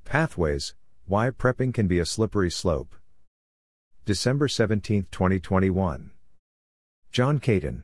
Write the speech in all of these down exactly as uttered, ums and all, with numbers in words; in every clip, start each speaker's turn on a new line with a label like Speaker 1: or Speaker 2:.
Speaker 1: Pathways, Why Prepping Can Be a Slippery Slope. December seventeenth, twenty twenty-one. John Caton.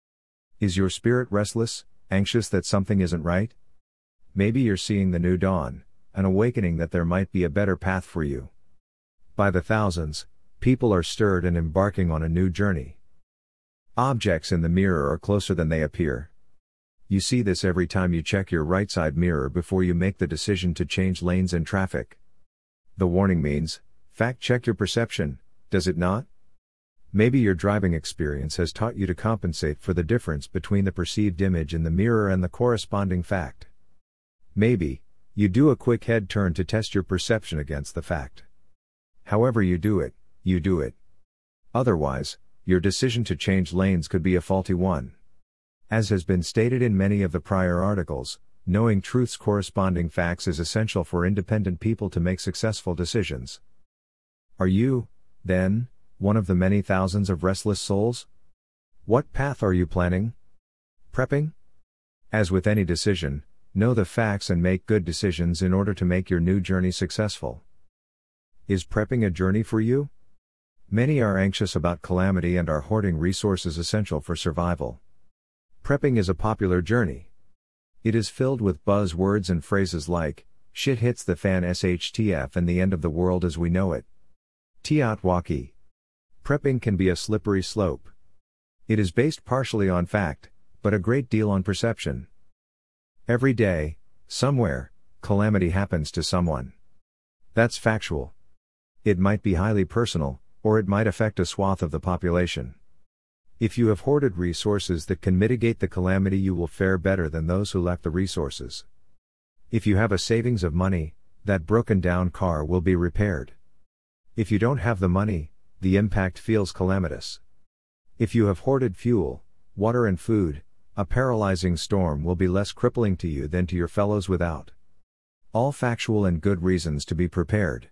Speaker 1: Is your spirit restless, anxious that something isn't right? Maybe you're seeing the new dawn, an awakening that there might be a better path for you. By the thousands, people are stirred and embarking on a new journey. Objects in the mirror are closer than they appear. You see this every time you check your right side mirror before you make the decision to change lanes in traffic. The warning means, fact check your perception, does it not? Maybe your driving experience has taught you to compensate for the difference between the perceived image in the mirror and the corresponding fact. Maybe, you do a quick head turn to test your perception against the fact. However you do it, you do it. Otherwise, your decision to change lanes could be a faulty one. As has been stated in many of the prior articles, knowing truth's corresponding facts is essential for independent people to make successful decisions. Are you, then, one of the many thousands of restless souls? What path are you planning? Prepping? As with any decision, know the facts and make good decisions in order to make your new journey successful. Is prepping a journey for you? Many are anxious about calamity and are hoarding resources essential for survival. Prepping is a popular journey. It is filled with buzzwords and phrases like, shit hits the fan S H T F and the end of the world as we know it. Tiatwaki. Prepping can be a slippery slope. It is based partially on fact, but a great deal on perception. Every day, somewhere, calamity happens to someone. That's factual. It might be highly personal, or it might affect a swath of the population. If you have hoarded resources that can mitigate the calamity, you will fare better than those who lack the resources. If you have a savings of money, that broken down car will be repaired. If you don't have the money, the impact feels calamitous. If you have hoarded fuel, water and food, a paralyzing storm will be less crippling to you than to your fellows without. All factual and good reasons to be prepared.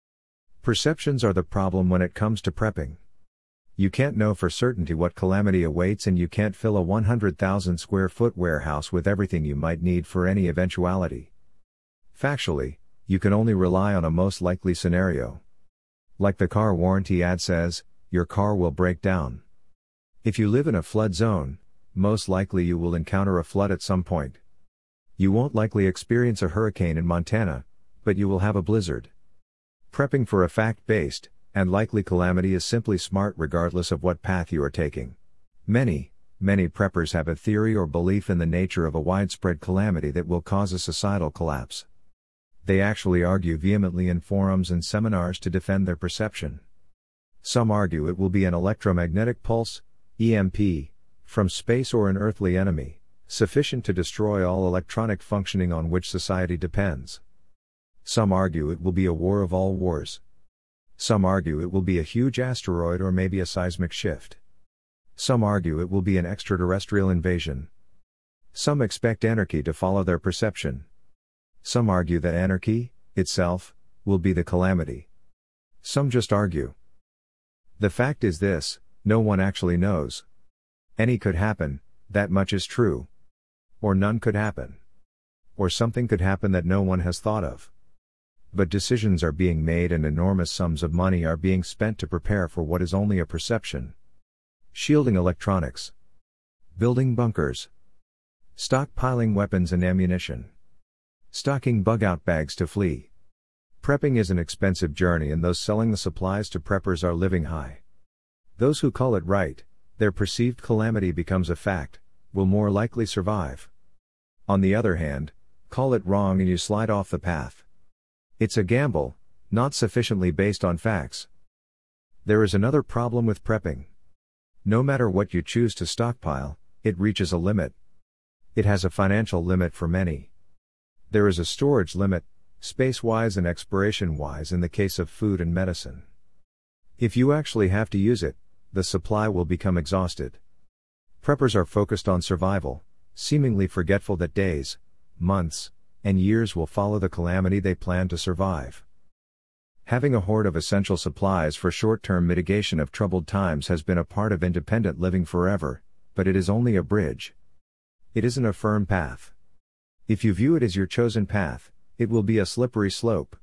Speaker 1: Perceptions are the problem when it comes to prepping. You can't know for certainty what calamity awaits, and you can't fill a one hundred thousand square foot warehouse with everything you might need for any eventuality. Factually, you can only rely on a most likely scenario. Like the car warranty ad says, your car will break down. If you live in a flood zone, most likely you will encounter a flood at some point. You won't likely experience a hurricane in Montana, but you will have a blizzard. Prepping for a fact-based and likely calamity is simply smart regardless of what path you are taking. Many, many preppers have a theory or belief in the nature of a widespread calamity that will cause a societal collapse. They actually argue vehemently in forums and seminars to defend their perception. Some argue it will be an electromagnetic pulse, E M P, from space or an earthly enemy, sufficient to destroy all electronic functioning on which society depends. Some argue it will be a war of all wars. Some argue it will be a huge asteroid or maybe a seismic shift. Some argue it will be an extraterrestrial invasion. Some expect anarchy to follow their perception. Some argue that anarchy, itself, will be the calamity. Some just argue. The fact is this, no one actually knows. Any could happen, that much is true. Or none could happen. Or something could happen that no one has thought of. But decisions are being made and enormous sums of money are being spent to prepare for what is only a perception. Shielding electronics. Building bunkers. Stockpiling weapons and ammunition. Stocking bug-out bags to flee. Prepping is an expensive journey, and those selling the supplies to preppers are living high. Those who call it right, their perceived calamity becomes a fact, will more likely survive. On the other hand, call it wrong and you slide off the path. It's a gamble, not sufficiently based on facts. There is another problem with prepping. No matter what you choose to stockpile, it reaches a limit. It has a financial limit for many. There is a storage limit, space-wise and expiration-wise in the case of food and medicine. If you actually have to use it, the supply will become exhausted. Preppers are focused on survival, seemingly forgetful that days, months, and years will follow the calamity they plan to survive. Having a hoard of essential supplies for short-term mitigation of troubled times has been a part of independent living forever, but it is only a bridge. It isn't a firm path. If you view it as your chosen path, it will be a slippery slope.